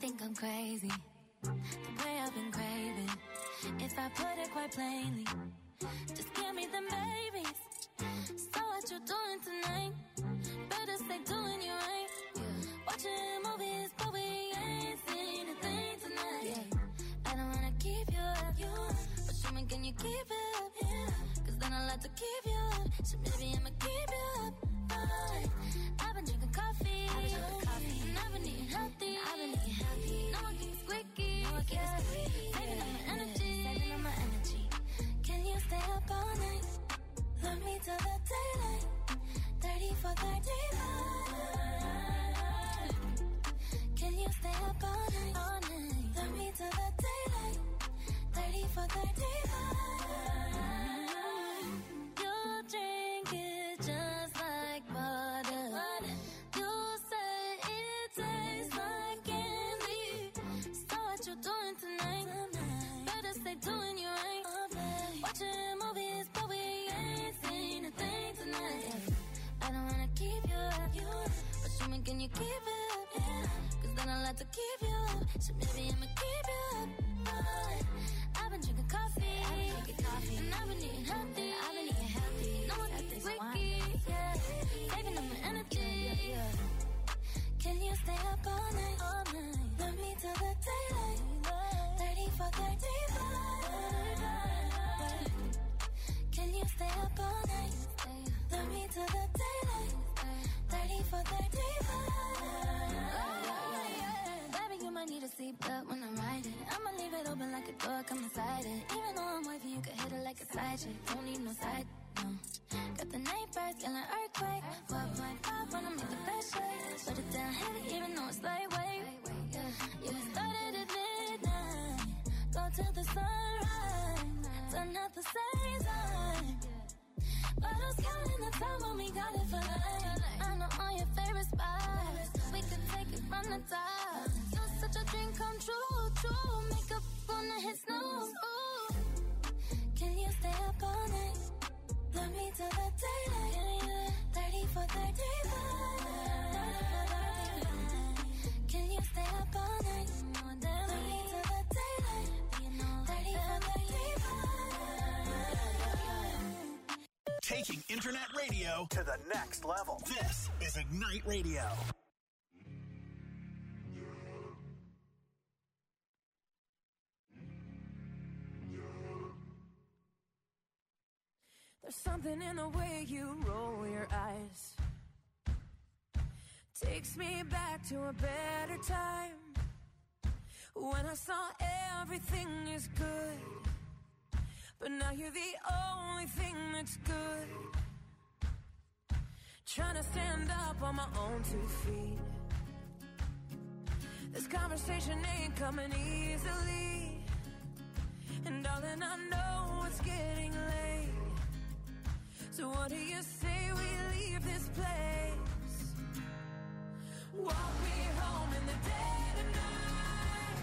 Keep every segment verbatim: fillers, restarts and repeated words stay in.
think I'm crazy, the way I've been craving. If I put it quite plainly, just give me them babies. So what you doing tonight? Better stay doing you right. Watching movies, but we ain't seen a thing tonight. Yeah. I don't wanna keep you up, you up. But show me, can you keep it up? Yeah. Cause then I'll have to keep you up. So maybe I'ma keep you up. Alright. I've been drinking coffee, I've been drinking coffee. And I've been eating healthy, I've been eating healthy. Now I keep it squeaky, now I keep it squeaky. Saving up my energy, saving up my energy. Can you stay up all night? Love me till the daylight. thirty for thirty-five. Can you stay up all night? All night. Love me till the daylight. thirty for thirty-five. You drink it just like water. You say it tastes like candy. So what you doing tonight? Better stay doing you right. Watching movies, but we ain't seen a thing tonight. I don't wanna keep you up, you up. But show me, can you keep it up? Yeah. Cause then I'll have to keep you up. So maybe I'ma keep you up. Alright. I've been drinking coffee, I've been drinking coffee. And I've been eating healthy, I've been eating healthy. No one keeps it wiki, yeah. Saving up my energy, yeah, yeah. Can you stay up all night? All night. Love me till the daylight. thirty for thirty-five. Can you stay up all night? Love me till the daylight. thirty for thirty-five. Baby, you might need a seatbelt when I'm riding. I'ma leave it open like a door, come inside it. Even though I'm wifey, you can hit it like a side chick. Don't need no side, no. Got the night birds, yelling earthquake. four point five wanna make the best shake. Put it down heavy, even though it's lightweight. Yeah, started at midnight. Go till the sunrise. Done at the same time. Bottles counting the time when we got it for life. I know all your favorite spots. We could take it from the top. You're such a dream come true, true. Makeup gonna hit snooze. Ooh. Can you stay up all night? Love me till the daylight. thirty for thirty-five. Can you stay up all night? Love me till the daylight. thirty for thirty-five. Taking internet radio to the next level. This is Ignite Radio. There's something in the way you roll your eyes. Takes me back to a better time, when I saw everything is good. But now you're the only thing that's good. Trying to stand up on my own two feet. This conversation ain't coming easily. And darling, I know it's getting late. So what do you say we leave this place? Walk me home in the dead of night.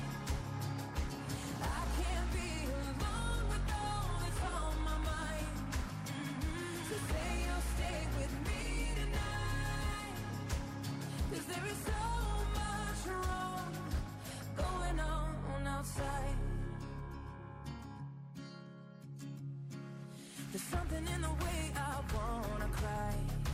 I can't be alone with all that's on my mind. Mm-hmm. So say you'll stay with me tonight. Cause there is so much wrong going on outside. There's something in the way I wanna cry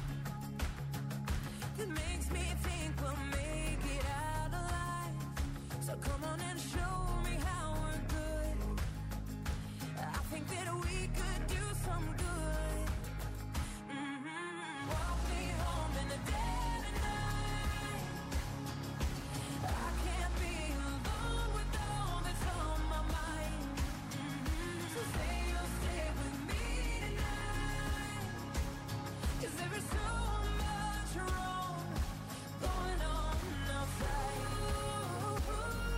that makes me think we'll make it out alive. So come on and show me how we're good. I think that we could do some good. Mm-hmm. Walk me home in the dead of night. I can't be alone with all that's on my mind. Mm-hmm. So say you'll stay with me. Cause there is so much wrong going on outside. Ooh,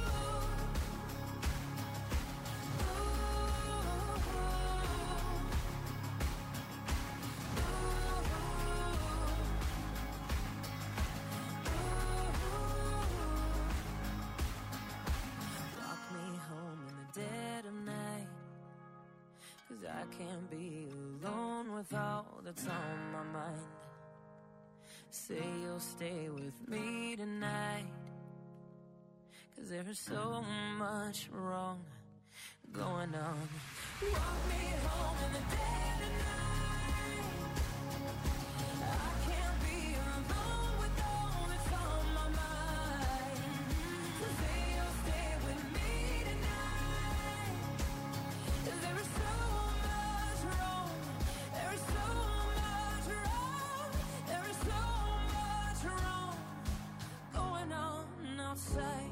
Walk me home in the dead of night. Cause I can't be alone with all that's on my mind. Say you'll stay with me tonight. 'cause there is so much wrong going on. Walk me home in the dead of night. I can't be alone with all that's on my mind. So say you'll stay with me tonight. 'Cause there is so much wrong. There is so much wrong. There is so much wrong going on outside.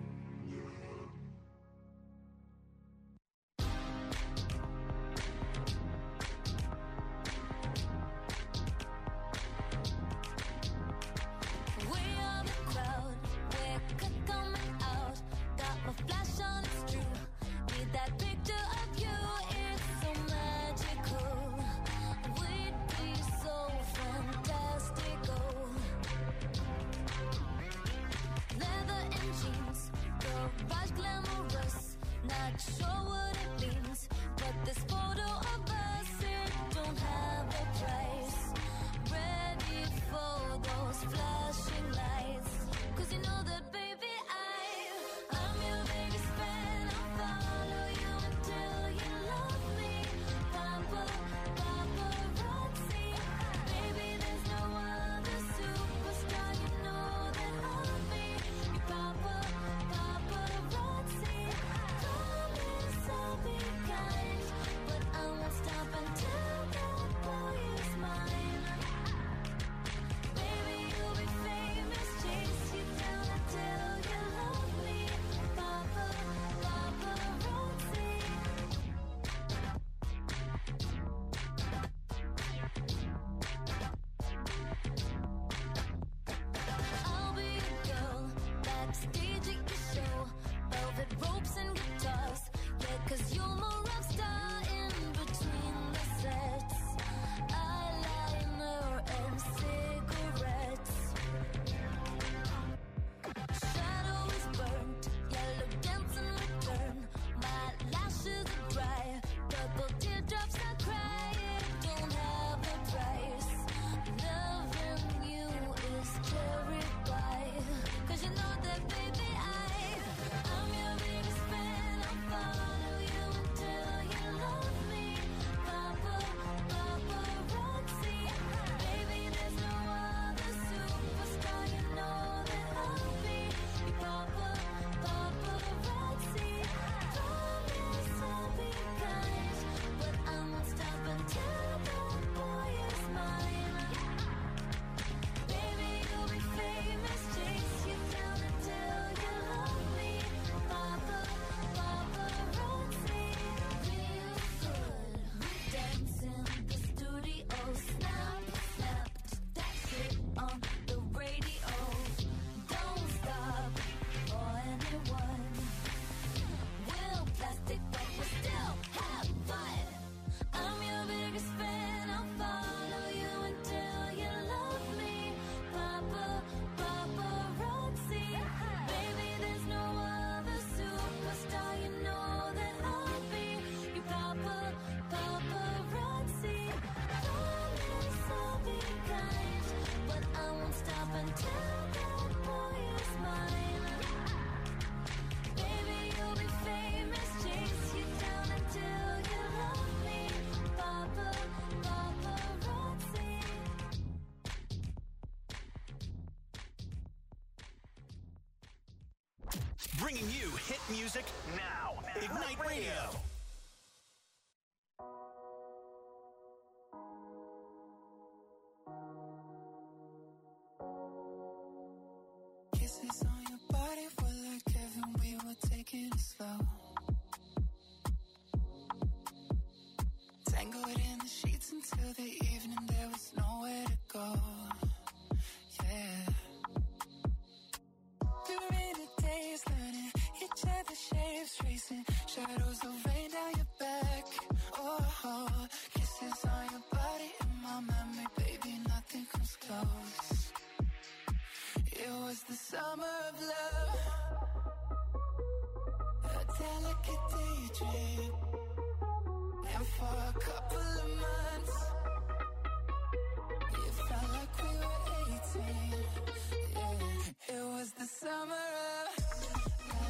Bringing you hit music now. Ignite Radio. Kisses on your body were like heaven, we were taking it slow. Tangled in the sheets until the evening, there was nowhere to go. Yeah. During the days, learning each other's shapes, tracing shadows of rain down your back. Oh, oh, kisses on your body in my memory, baby, nothing comes close. It was the summer of love, a delicate daydream. And for a couple of months, it felt like we were eighteen. Yeah, it was the summer of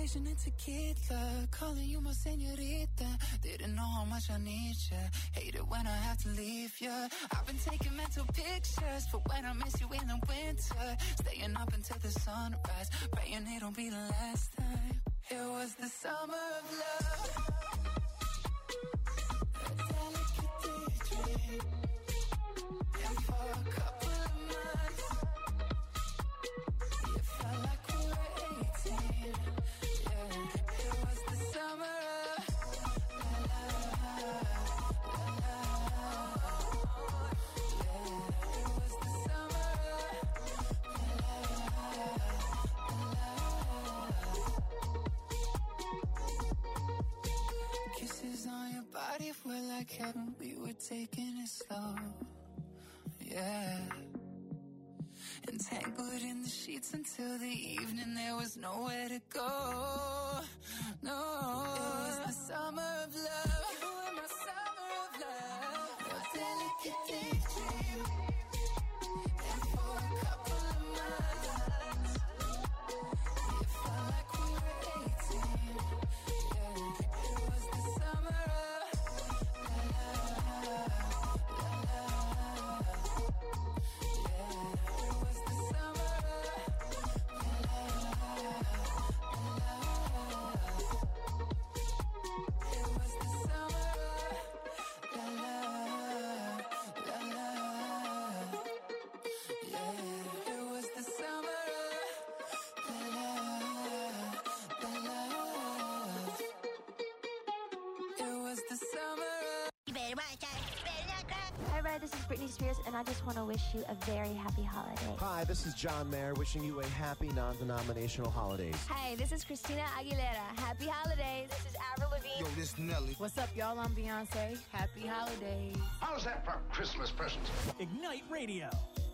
conversation and tequila. Calling you my señorita. Didn't know how much I need you. Hate it when I have to leave you. I've been taking mental pictures for when I miss you in the winter. Staying up until the sunrise, praying it'll be the last time. It was the summer of love. A delicate daydream. And for a couple of months, it felt like we were eighteen. Yeah, it was the summer of la la la la. Yeah, it was the summer of la la la. Kisses on your body were like heaven. We were taking it slow. Yeah. Entangled in the sheets until the evening. There was nowhere to go. No. It was the summer of love. You were my summer of love. A delicate daydream. And for a couple of months, it felt like we were eighteen. Yeah. It was the summer of la la la la. Hi, Red. This is Britney Spears, and I just want to wish you a very happy holiday. Hi, this is John Mayer, wishing you a happy non-denominational holidays. Hey, this is Christina Aguilera. Happy holidays. This is Avril Lavigne. Yo, this is Nelly. What's up, y'all? I'm Beyonce. Happy holidays. How's that for Christmas presents? Ignite Radio.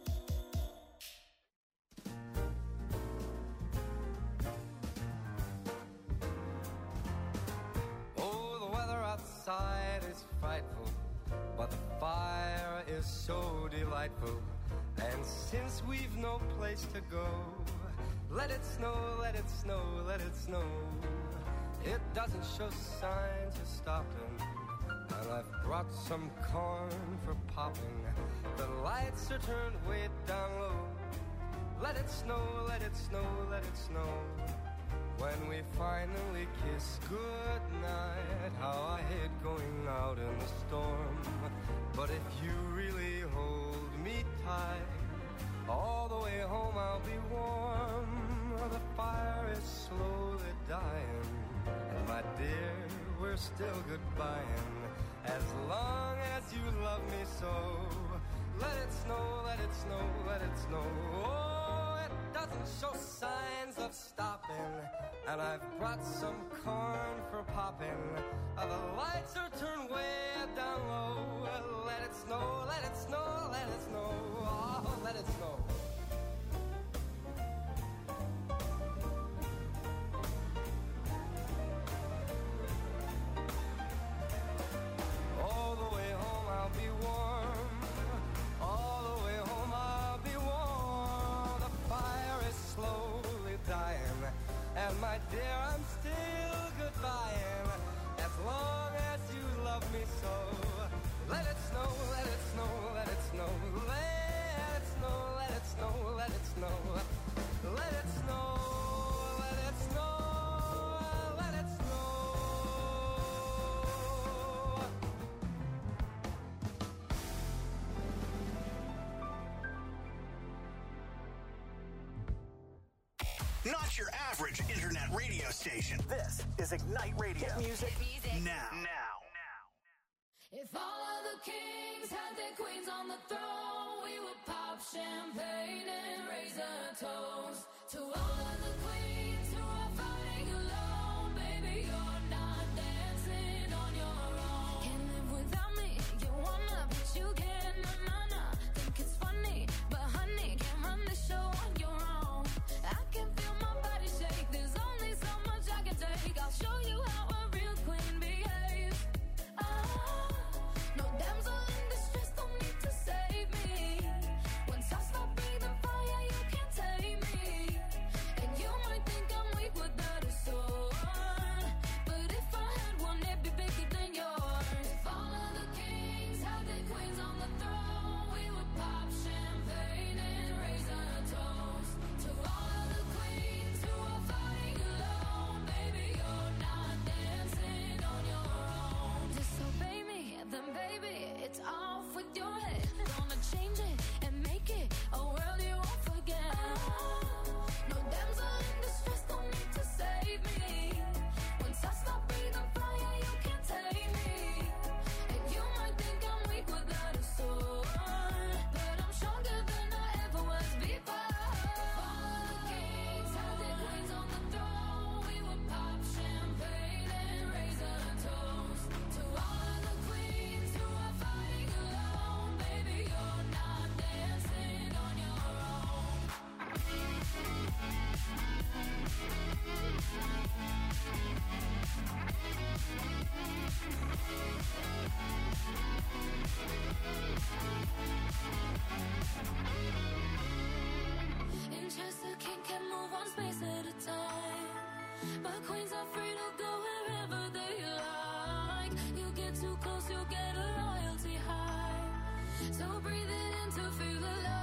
Oh, the weather outside is frightful, but the fire is so delightful. And since we've no place to go, let it snow, let it snow, let it snow. It doesn't show signs of stopping, and I've brought some corn for popping. The lights are turned way down low. Let it snow, let it snow, let it snow. When we finally kiss goodnight, how I hate going out in the storm. But if you really hold me tight, all the way home I'll be warm. The fire is slowly dying, and my dear, we're still goodbying. As long as you love me so, let it snow, let it snow, let it snow. Oh, it doesn't show signs of stopping, and I've brought some corn for popping. Uh, the lights are turned way down low. Let it snow, let it snow, let it snow. Oh, let it snow. All the way home I'll be warm. All the way home I'll be warm. The fire is slowly dying, and my dear, I'm still goodbying. As long as you love me so, let it snow, let it snow, let it snow. Let it snow, let it snow, let it snow. Let it snow, let it snow, let it snow. Not your average internet radio station. This is Ignite Radio. Hit music, music now. Now. If all of the kings had their queens on the throne, we would pop champagne and raise a toast to all of the queens who are fighting alone. Baby, you're not dancing on your own. Can't live without me, you wanna, but you can't. Na na na, think it's funny, but honey, can't run the show on your own. I can feel my body shake. There's only so much I can take. I'll show you how a real queen behaves. Ah. No damsel in distress, don't need to save me. Once I stop breathing fire, you can't tame me. And you might think I'm weak, but that is so. whatever they like. You get too close, you'll get a loyalty high. So breathe it in to feel the love.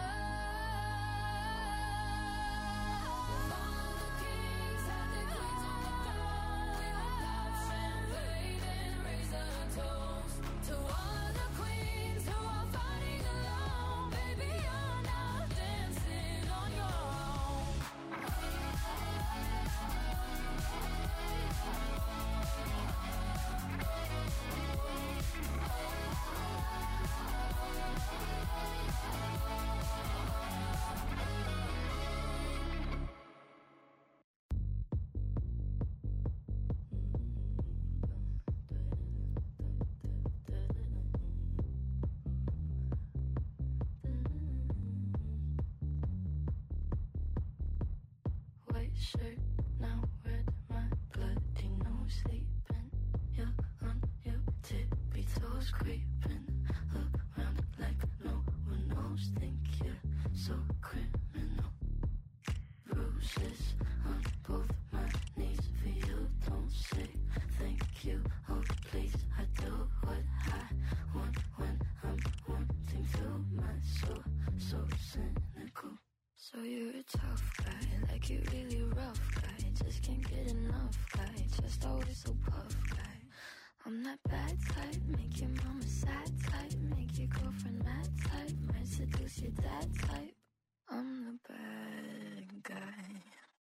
Shirt now red, my bloody nose sleeping. You're on your tippy toes, creeping around like no one knows. Think you're so criminal. Bruises on both my knees for you. Don't say thank you, oh please. I do what I want when I'm wanting to. My soul so cynical. So you're a tough guy, like you really rough guy. Just can't get enough guy, just always so puff guy. I'm that bad type, make your mama sad type, make your girlfriend mad type, might seduce your dad type. I'm the bad guy.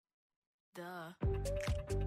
Duh.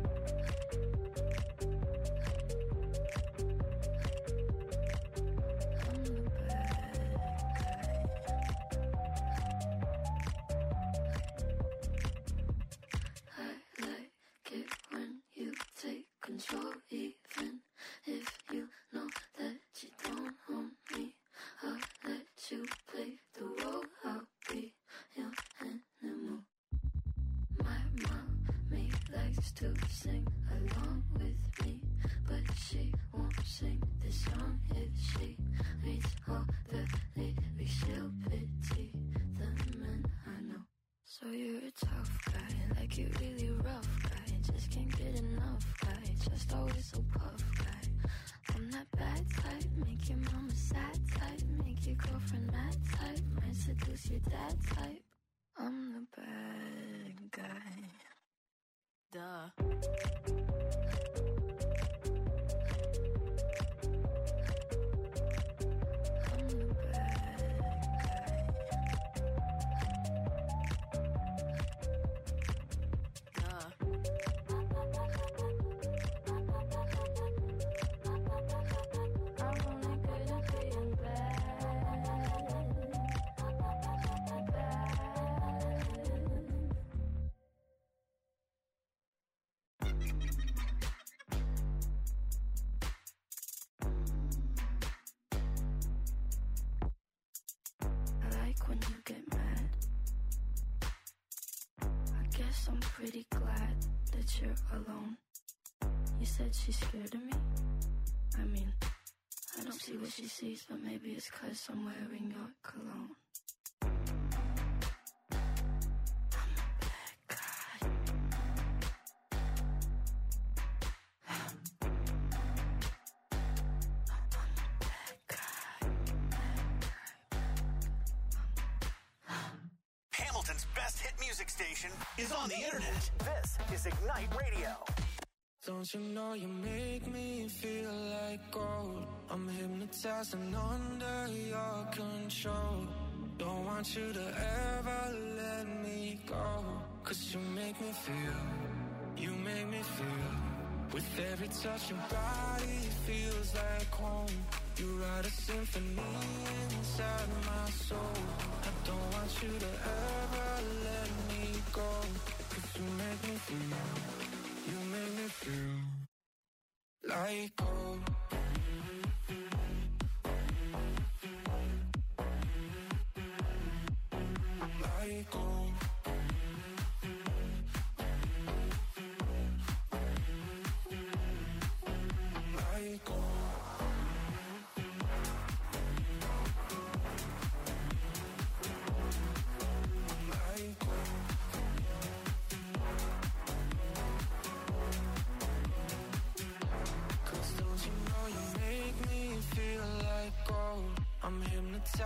Control, even if you know that you don't own me. I'll let you play the role. I'll be your animal. My mommy likes to sing along with me, but she won't sing this song if she reads all the lyrics. She'll pity the men I know. So you're a tough guy, like you really rough guy. Just can't get enough guy, just always so puff guy. I'm that bad type, make your mama sad type, make your girlfriend mad type, might seduce your dad type. I'm the bad guy. Duh. When you get mad, I guess I'm pretty glad that you're alone. You said she's scared of me. I mean, I don't see what she sees, but maybe it's 'cause I'm wearing your cologne. Station is on the internet. This is Ignite Radio. Don't you know you make me feel like gold? I'm hypnotized and under your control. Don't want you to ever let me go. 'Cause you make me feel, you make me feel. With every touch your body feels like home. You write a symphony inside my soul. I don't want you to ever let me go. 'Cause you make me feel, you make me feel like gold. Like gold. Like gold.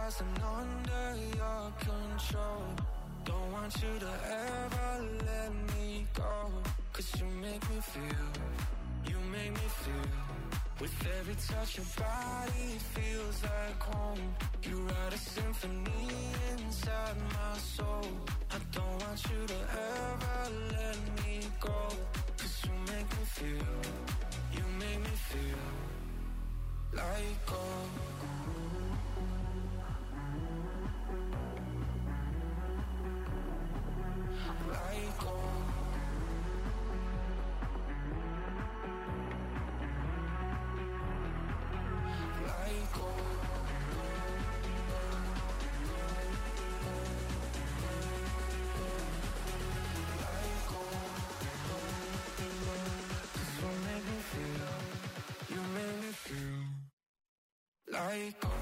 hypnotized and under your control. Don't want you to ever let me go. Cause you make me feel, you make me feel. With every touch your body feels like home. You write a symphony inside my soul. I don't want you to ever let me go. Cause you make me feel, you make me feel like gold. Like gold. Like gold. Like gold. Cause you make me feel, you make me feel like gold.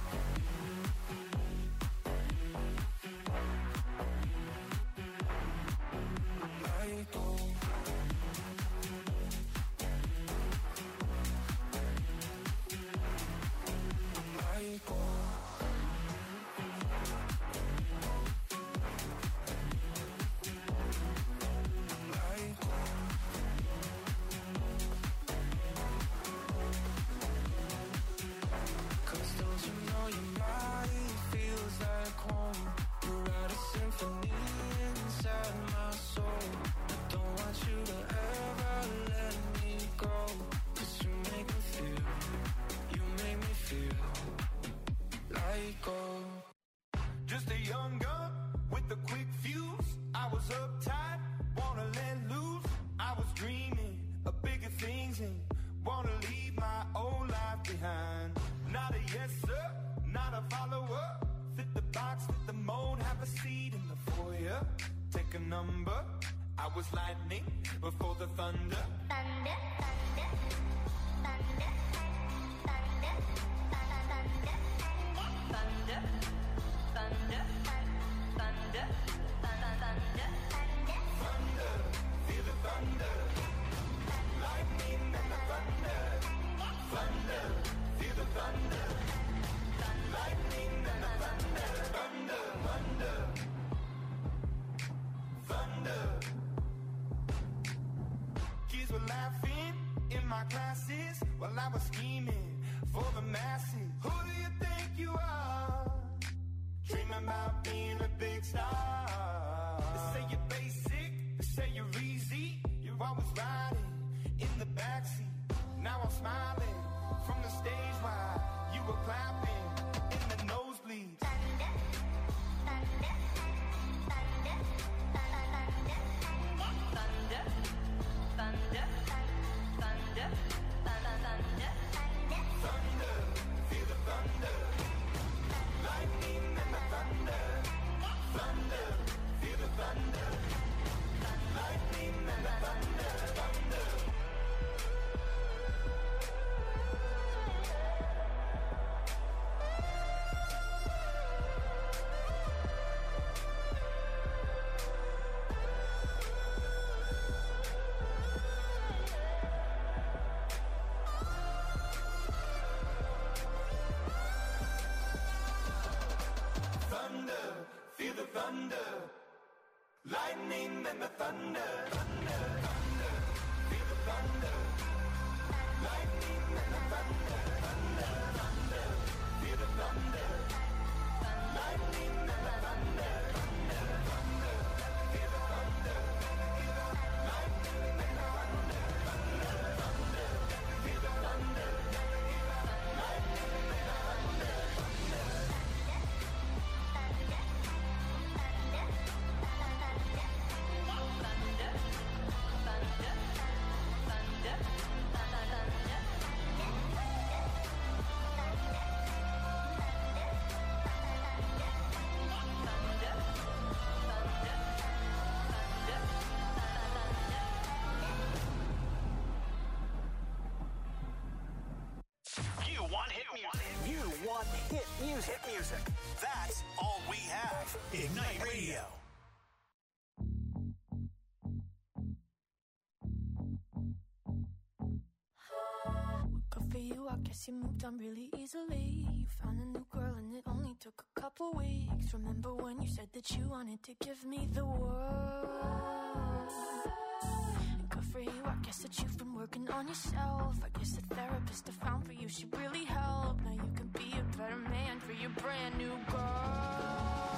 Just a young gun with a quick fuse. I was uptight, wanna let loose. I was dreaming of bigger things and wanna leave my old life behind. Not a yes sir, not a follower. Fit the box, fit the mold, have a seat in the foyer. Take a number. I was lightning before the thunder. Thunder, thunder, thunder, thunder, thunder, thunder, thunder, thunder, thunder, thunder, feel the thunder, lightning and the thunder, thunder, feel the thunder, lightning and the thunder, thunder, thunder, thunder. Kids were laughing in my classes while I was scheming for the masses. Who do you think you are? Dreaming about being a big star. They say you're basic, they say you're easy. You're always riding in the backseat. Now I'm smiling from the stage while you were clapping in the nosebleeds. thunder, thunder, thunder, thunder, thunder, thunder, thunder, thunder, thunder, feel the thunder, lightning and the thunder, thunder, feel the thunder, lightning and the thunder, thunder. Thunder, feel the thunder, lightning and the thunder, thunder, thunder, feel the thunder, lightning and the thunder, thunder, thunder, feel the thunder, lightning and the thunder, thunder, thunder, feel the thunder, lightning and the thunder, thunder, thunder, feel the thunder, lightning and the thunder, thunder. You want hit music. You want hit music. Hit music. That's all we have. Ignite Radio. Good for you, I guess you moved on really easily. You found a new girl and it only took a couple weeks. Remember when you said that you wanted to give me the world? And good for you, I guess that you've been working on yourself. I guess the therapist I found for you should really help. Now you can be a better man for your brand new girl.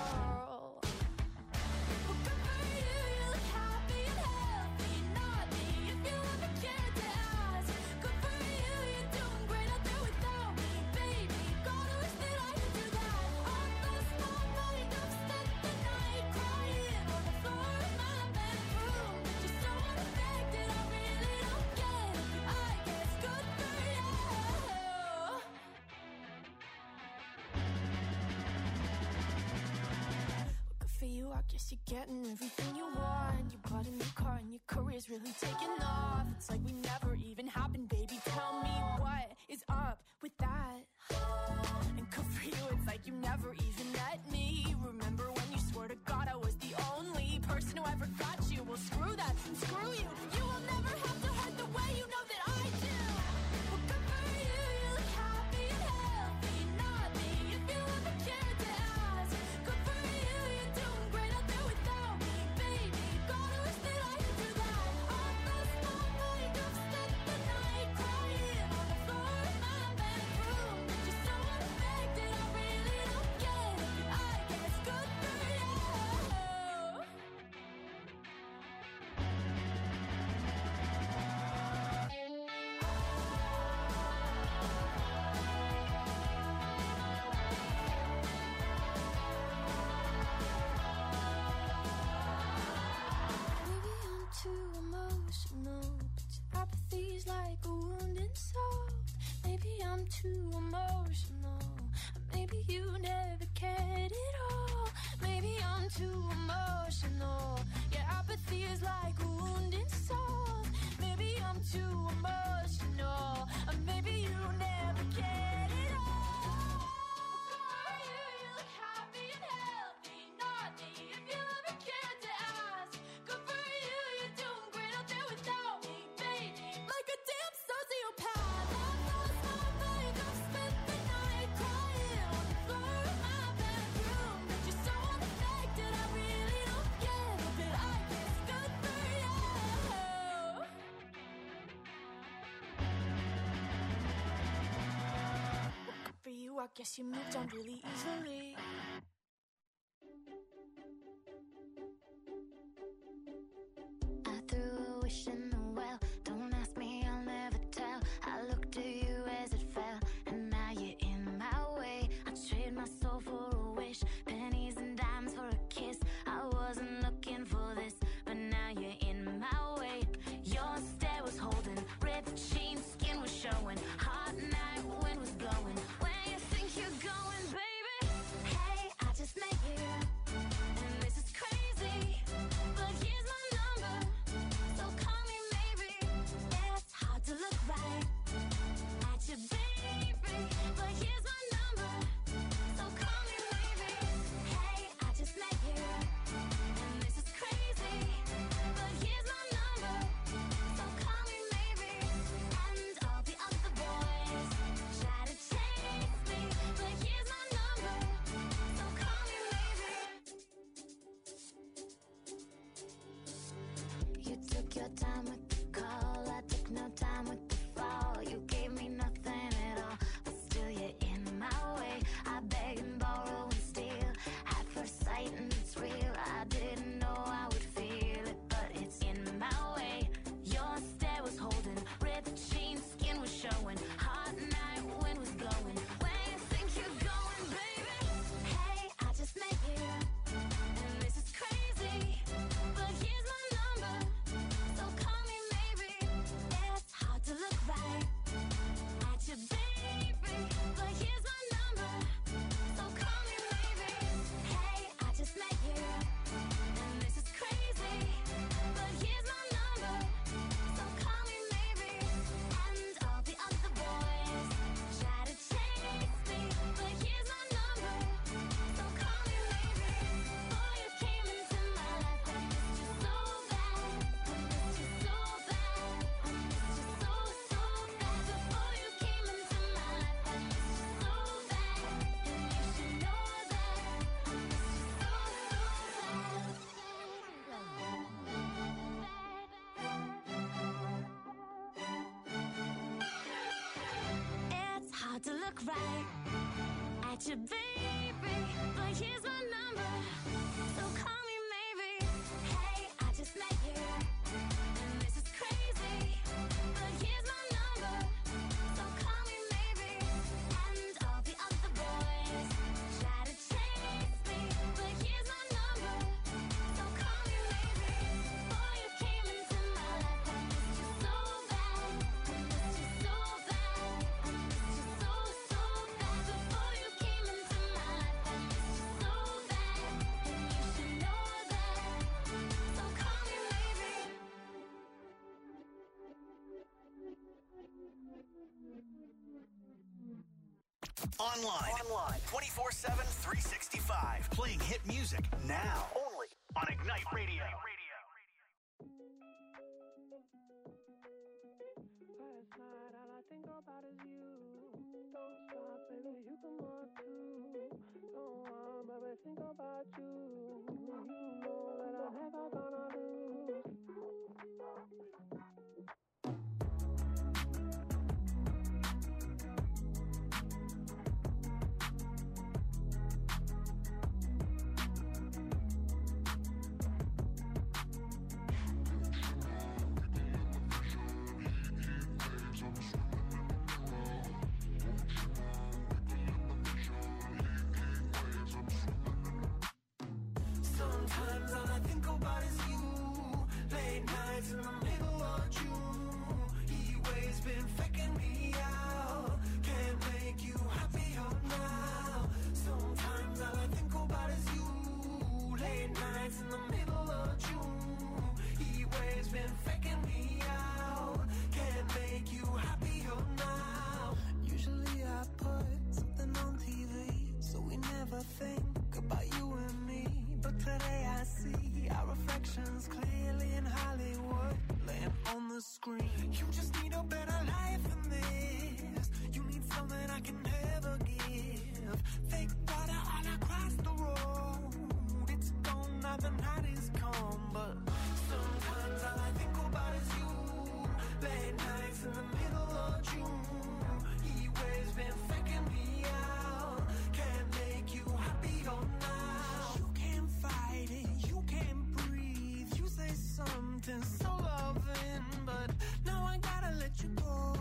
I guess you're getting everything you want. You bought a new car and your career's really taking off. It's like we never even happened, baby. Tell me what is up with that? And good for you, it's like you never even met me. Remember when you swore to God I was the only person who ever got you? Well, screw that and screw you. You will never have to hurt the way you know that I do. Well, good for you, you look happy and healthy. Not me, if you ever cared to ask. Good for you, you're doing great out there without me, baby. Gotta wish that I could do that. I lost my mind, I've spent the night crying on the floor of my bedroom. But you're so unaffected, I really don't get it. I guess good for you. Maybe I'm too emotional, but your apathy's like a wounded soul. Maybe I'm too emotional, or maybe you never cared at all. Maybe I'm too emotional, your apathy is like a wounded soul. Maybe I'm too emotional, or maybe you never cared at all. Good for you, you look happy and healthy. Not me, if you ever cared to ask. Good for you, you're doing great out there without me, baby. Like a damn sociopath. I've lost my mind, I've spent the night crying on the floor of my bedroom. But you're so unaffected, I really don't get it. But I guess good for you. Well, good for you, I guess you moved on really easily. I threw a wish in the well. Don't ask me, I'll never tell. I looked at you as it fell, and now you're in my way. I trade my soul for a wish, pennies and dimes for a kiss. I wasn't looking for this, but now you're in my way. Your stare was holding, ripped jeans, skin was showing. Hot night, wind was blowing. Where you think you're going, baby? Hey, I just met you, and this is crazy. But here's my number, so call me maybe. It's hard to look right at you, baby. But here's my number, so call me maybe. Hey, I just met you, and this is crazy. But here's my number, so call me maybe. And all the other boys try to chase me. But here's my number, so call me maybe. You took your time with the call, I took no time with the fall. You gave me nothing at all, but still you're in my way. I beg and borrow and steal, at first sight and it's real. I didn't know I would feel it, but it's in my way. Your stare was holding, ripped jeans, skin was showing. Hot night, wind was blowing. Where you think you're going, baby? Hey, I just met you, and this is crazy. But here's my number, so call me hard to look right at you, baby. But here's my number, so call me maybe. Hey, I just met you, and this is crazy. But here's my number, so call me maybe. And all the other boys try to chase me, but here's my number, so call me maybe. Before you came into my life, I missed you so bad. I missed you so bad. I missed you so, so bad. Before you came into my life, I missed you so bad. And you should know that, so call me maybe. Online. Online. twenty-four seven, three sixty-five. Playing hit music now. Only on Ignite Radio. Last night, all I think about is you. Don't stop, baby, you can walk too. Don't want, baby, think about you. You know that I'm never gonna lose. Sometimes all I think about is you. Late nights in the middle of June. He waves been faking me out. Can't make you happier now. Sometimes all I think about is you. Late nights in the middle of June. He waves been faking me out. Can't make you happier now. Usually I put something on T V, so we never think about you and me. But today I see our reflections clearly in Hollywood, laying on the screen. You just need a better life than this. You need something I can never give. Fake water all across the road. It's gone now, the night is come. But sometimes all I think about is you. Late nights in the middle of June. He waves been faking me out. Can't make you happier now. You can't fight it, you can't breathe. You say something so loving, but now I gotta let you go.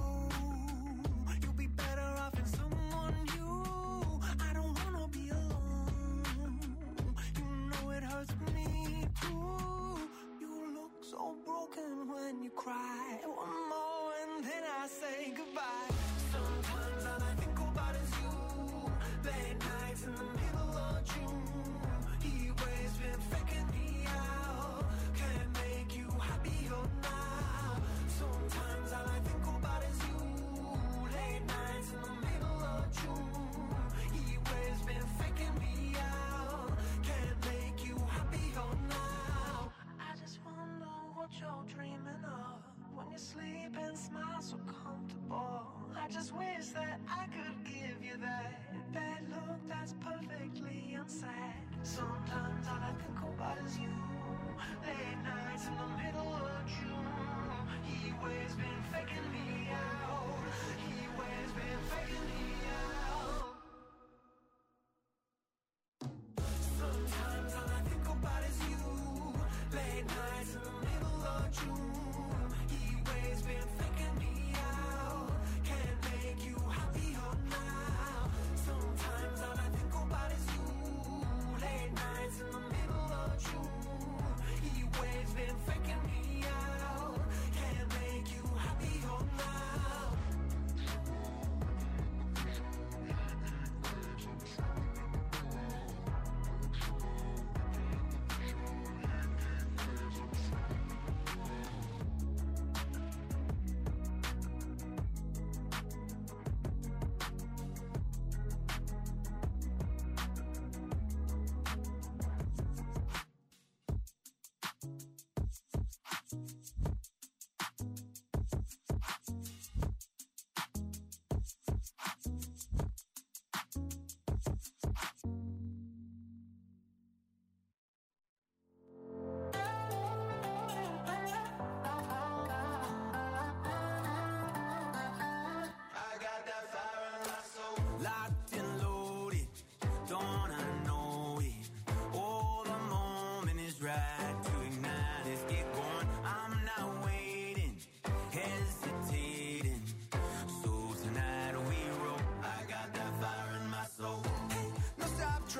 You'll be better off in someone new. I don't wanna be alone. You know it hurts me too. You look so broken when you cry. One more and then I say goodbye. Sometimes all I think about is you. Late nights in the middle of June. He waves been faking me out. Can't make you happier now. Sometimes all I think about is you. Late nights in the middle of June. He waves been faking me out. Can't make you happier now. I just wonder what you're dreaming of when you sleep and smile so comfortable. I just wish that I could give you that bad look that's perfectly unsaid. Sometimes all I think about is you. Late nights in the middle of June. He waves been faking me out. He waves been faking me out. Sometimes all I think about is you. Late nights in the middle of June. He waves been faking me out. Can't make you happier now. Sometimes all I think about is you. Late nights in the middle of June. He waves been faking me out. Can't make you happier now.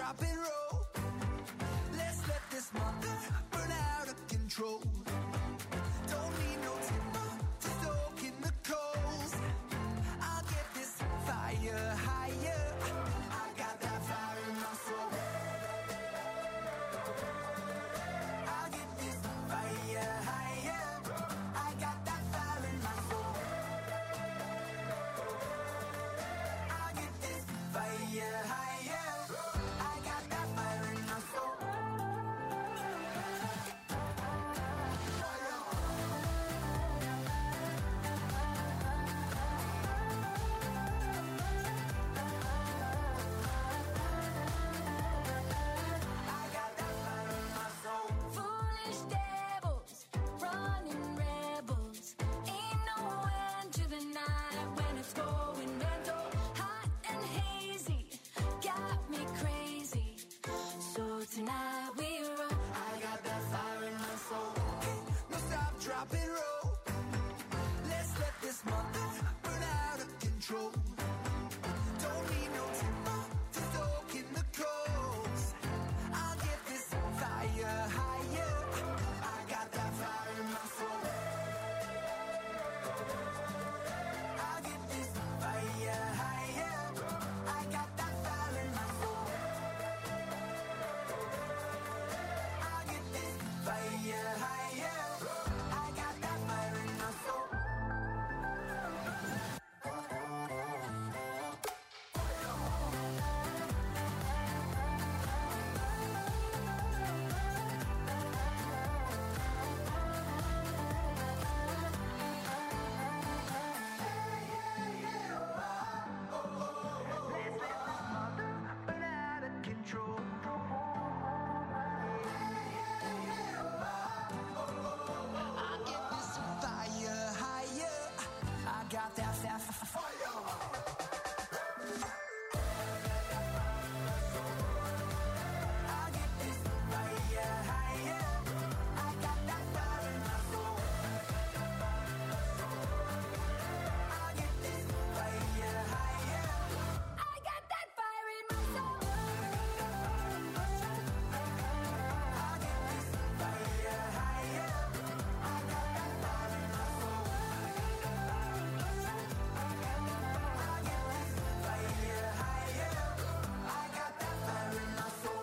drop and roll. Let's let this mother burn out of control. Don't need no timber to soak in the coals. I'll get this fire higher. I got that fire in my soul. I'll get this fire higher. I got that fire in my soul. I'll get this fire higher. I got that fire in my soul. Foolish devils, running rebels. Ain't no end to the night when it's going mental. Hot and hazy, got me crazy. So tonight we run. I got that fire in my soul. No stop, drop and roll. Let's let this mother burn out of control. Don't need no timber to soak in the coals. I'll get this fire higher. I got that fire in my soul. I'll get this fire higher. I got that fire in my soul. I'll get this fire higher. I got that fire in my soul. Burn out of control. I get this fire higher. I got that that fire. I get this fire higher. I got that fire in my soul. I get this fire higher. I got that fire in my soul. I get this fire higher. I got that fire in my soul. I get this fire higher. I got that fire in my soul.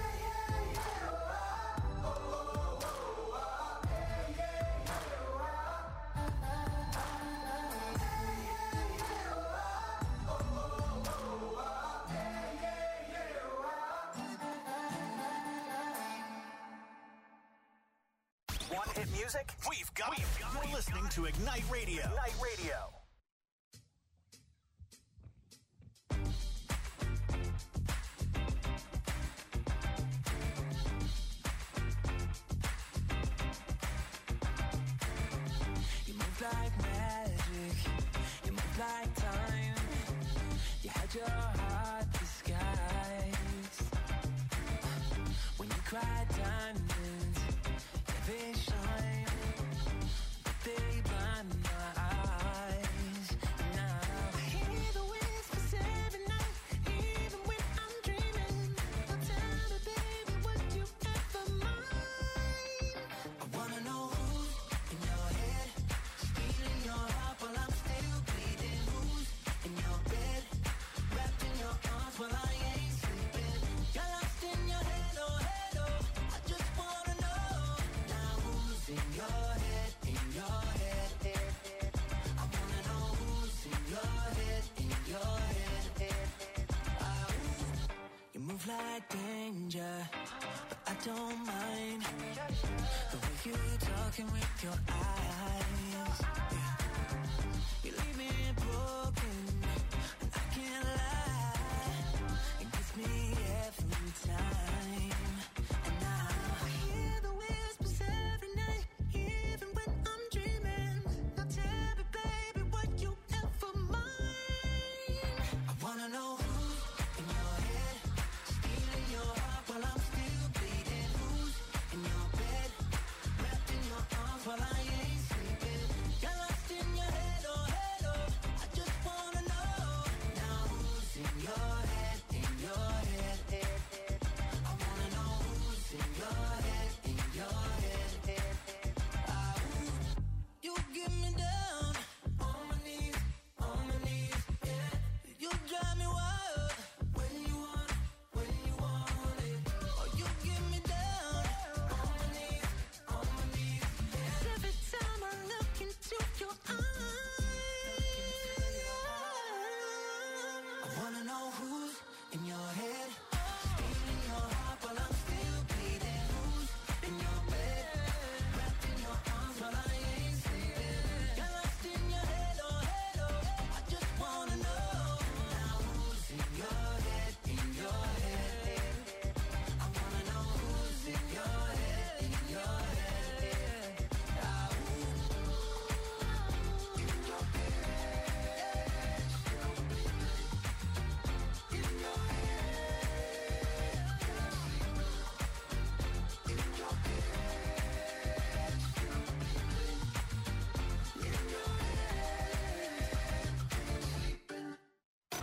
One hit music? We've got it. You're listening to Ignite Radio. Ignite Radio. You move like magic. You move like time. You had your heart disguised. When you cry diamonds, yeah, they shine. But they blind my eyes. Now I hear the whispers every night, even when I'm dreaming. Now tell me, baby, would you ever mind? I wanna know who's in your head, stealing your heart while I'm still bleeding. Who's in your bed, wrapped in your arms while I ain't sleeping. You're lost in your head, oh head, oh. I just want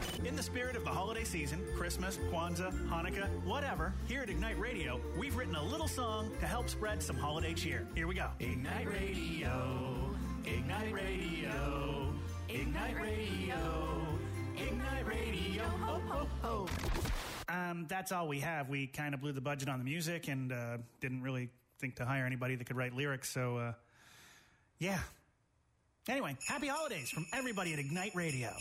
In the spirit of the holiday season, Christmas, Kwanzaa, Hanukkah, whatever, here at Ignite Radio, we've written a little song to help spread some holiday cheer. Here we go. Ignite Radio, Ignite Radio, Ignite Radio, Ignite Radio, ho, ho, ho. Um, that's all we have. We kind of blew the budget on the music and uh, didn't really think to hire anybody that could write lyrics, so, uh, yeah. Anyway, happy holidays from everybody at Ignite Radio.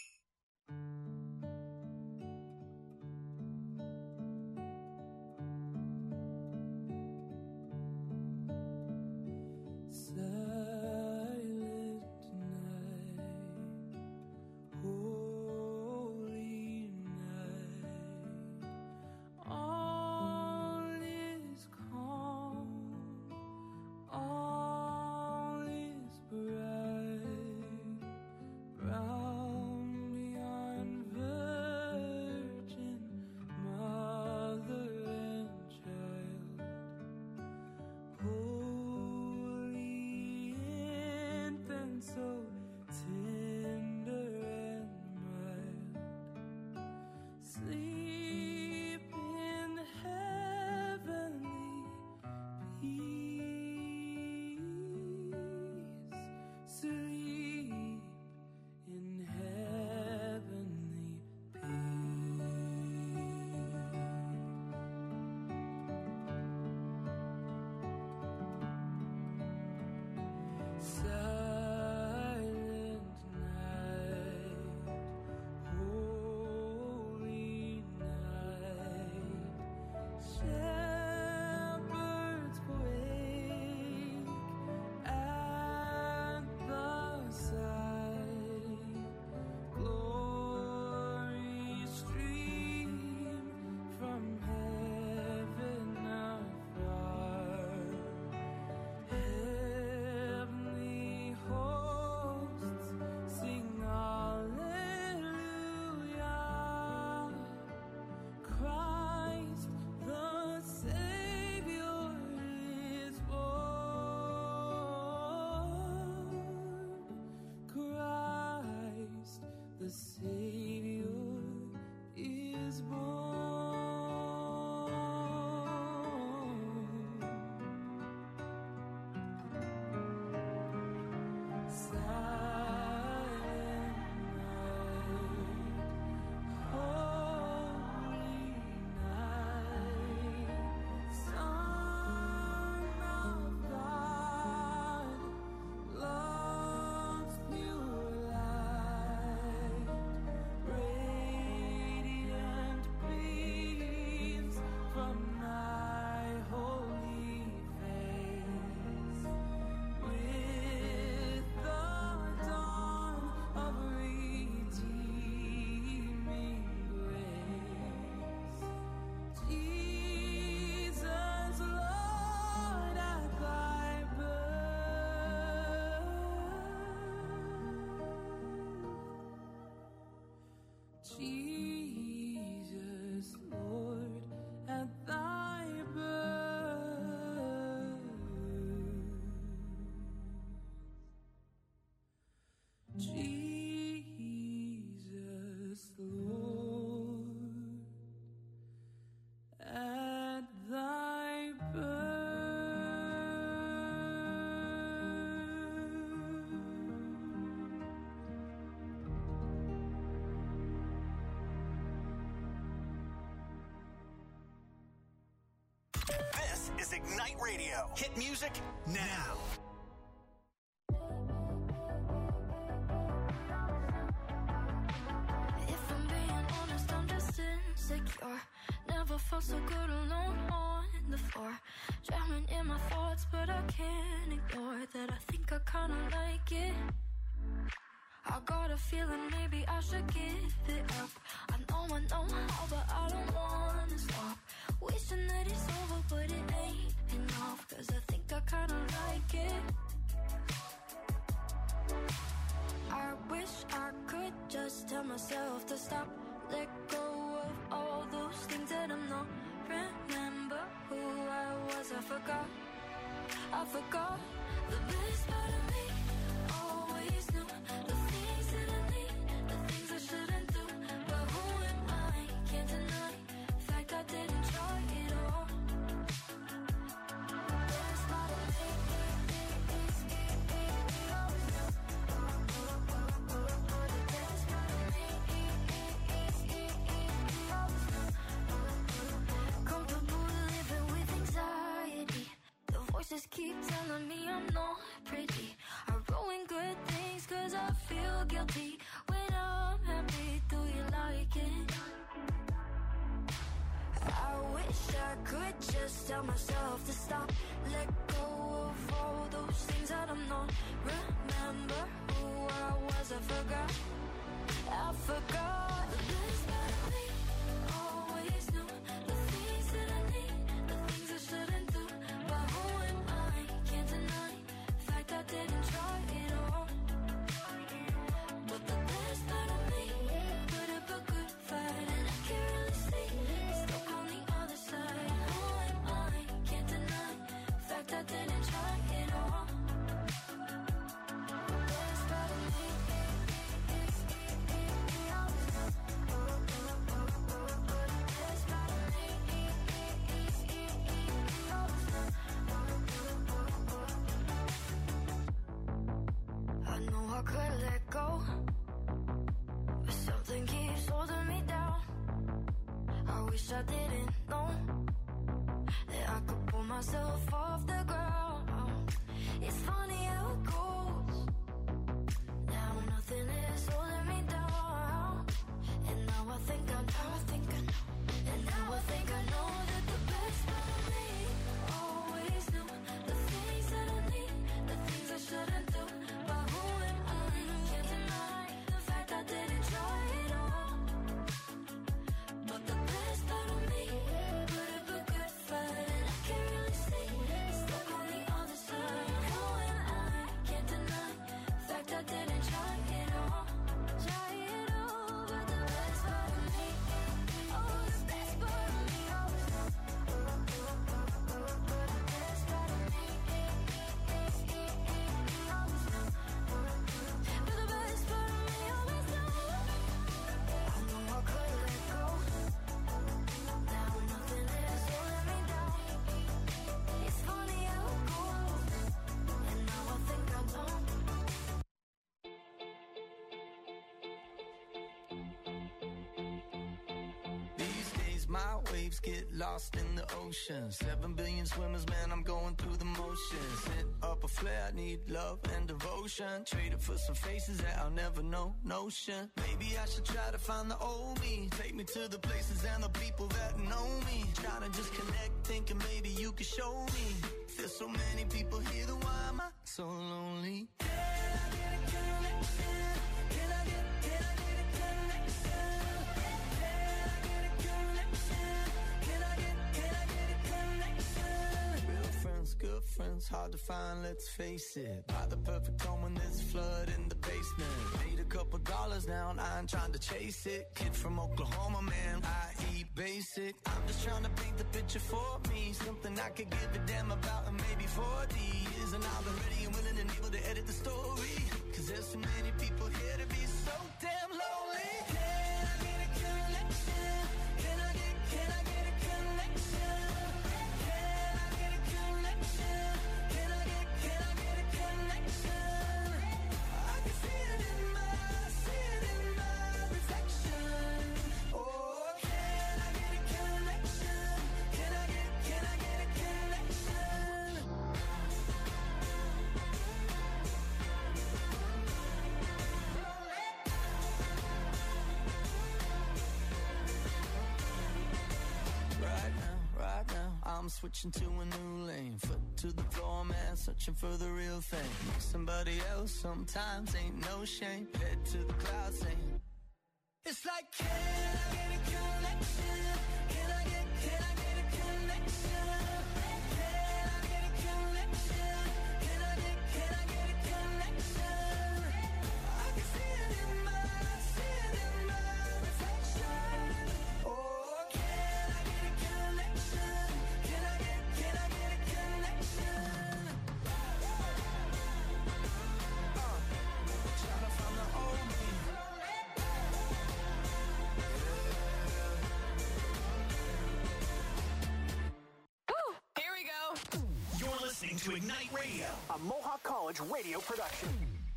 The Savior is born. Jesus, Lord, at thy birth. Jesus, Lord, at thy birth. Is Ignite Radio. Hit music now. If I'm being honest, I'm just insecure. Never felt so good alone on the floor. Drowning in my thoughts, but I can't ignore that. I think I kinda like it. I got a feeling maybe I should give it up. I know I know how, but I don't wanna stop. Wishing that it's over, but it ain't enough. Cause I think I kinda like it. I wish I could just tell myself to stop. Let go of all those things that I'm not. Remember who I was, I forgot. I forgot the best part of me. Always knew the things that I need, the things I shouldn't do. to stop. Let go of all those things that I'm not. Remember who I was, I forgot. I forgot. The best part of me always knew the things that I need, the things I shouldn't do. But who am I? Can't deny the fact I didn't try it all. But the best part of me put up a good fight, and I can't really see it's stuck on the other side. Who am I? Can't deny the fact I didn't try it all. The best part of me is I know I could let go, but something keeps holding me down. I wish I didn't know that I could pull myself off the ground. It's funny how it goes. Now nothing is holding me down. And now I think I know, I think I know. And now I think I know that the best part of me always knew the things that I need, the things I shouldn't do. But who am I? Can't deny the fact I didn't try it all. But the best part of me put up a good fight, and I can't really see it's stuck on the other side. Who am I? Can't deny the fact I didn't try it all. Try it all, but the best part of me, oh, the best part of me always know. But the best part of me always know. But the best part of me always know. I know I could let go. Now nothing is holding me down. It's funny how it goes. And now I think I don't. These days my waves get lost in the ocean. Seven billion swimmers, man, I'm going through the motions. Hit up a flare, need love and devotion. Traded for some faces that I'll never know, notion. Maybe I should try to find the old me. Take me to the places and the people that know me. Trying to just connect, thinking maybe you could show me. There's so many people here, then why am I so lonely? Can I get a connection? Can I get, can I get a connection? Can I get a connection? Can I get, can I get a connection? Real friends, good friends, hard to find, let's face it. Buy the perfect home when there's a flood in the basement. Made a couple dollars now and I ain't trying to chase it. Kid from Oklahoma, man, I eat basic. I'm just trying to paint the picture for me. Something I could give a damn about in maybe forty years. And I'll be ready and willing and able to edit the story. Cause there's so many people here to be so damn lonely. Can I get a connection? Can I get, can I get a connection? Can I get a connection? Can I get, can I get a connection? I can see it in my, see it in my reflection. Oh, can I get a connection? Can I get, can I get a connection? Right now, right now, I'm switching to a new lane. Foot to the floor, man, searching for the real thing. Somebody else sometimes ain't no shame. Head to the clouds saying, it's like, can I get a connection? Can I get, can I get a connection? Can I get a connection? Can I get, can I get a connection? I can see it in my, see it in my reflection. Oh, can I get a connection? Can I get, can I get a connection? Uh, trying to find the old me. Here we go. You're listening to Ignite Radio, a Mohawk College radio production.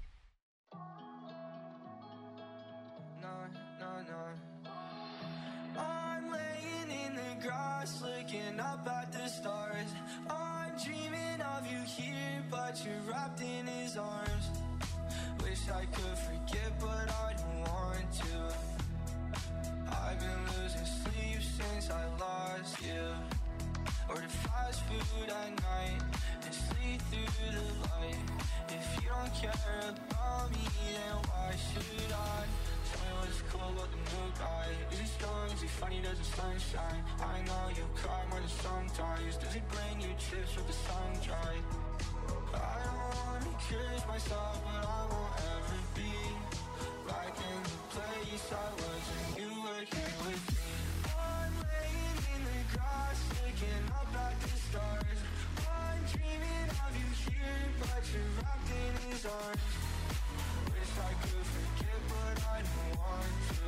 No, no, no. I'm laying in the grass, looking up at the stars. I'm dreaming of you here, but you're wrapped in his arms. Wish I could forget, but I don't want to. I've been losing sleep since I lost you. Ordered fast food, I he funny, does the sunshine? I know you cry more than sometimes. Does he bring you chips with the sun dried? I don't wanna curious myself, but I won't ever be back in the place I was when you were here with me. I'm laying in the grass, looking up at the stars. I'm dreaming of you here, but you're wrapped in his arms. Wish I could forget, but I don't want to.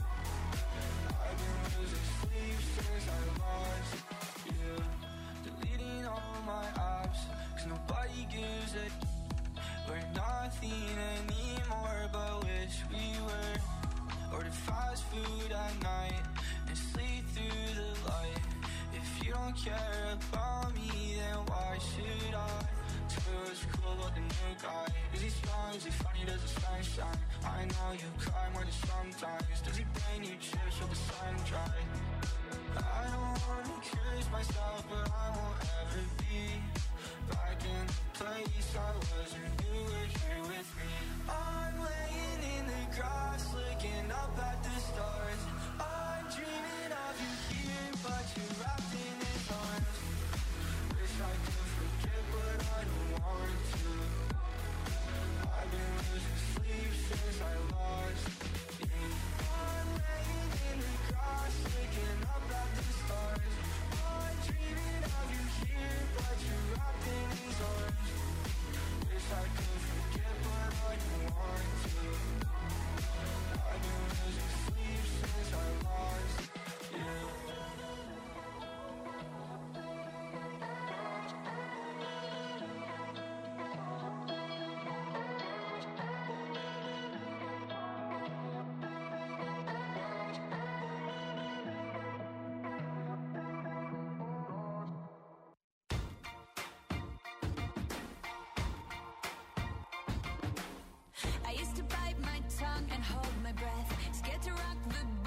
I've been losing sleep since I lost you. Deleting all my apps, cause nobody gives a. We're nothing anymore, but wish we were. Order fast food at night and sleep through the light. If you don't care about me, then why should I? Tell me what's cool about the new guy. Is he strong, is he funny, does the sun shine? I know you cry more than sometimes. Does he bring you chips with the sun dry? I don't wanna curious myself, but I won't ever be back in the place I was when you were here with me. I'm laying in the grass, looking up at the stars. I'm dreaming of you here, but you're wrapped in his arms. Wish I could forget, but I don't want to. I've been losing sleep since I lost you. I'm laying in the grass, looking up at the stars. I'm dreaming of you here, but you're wrapped in his arms. Wish I could forget, but I don't want to. I've been losing sleep since I lost you. I used to bite my tongue and hold my breath, scared to rock the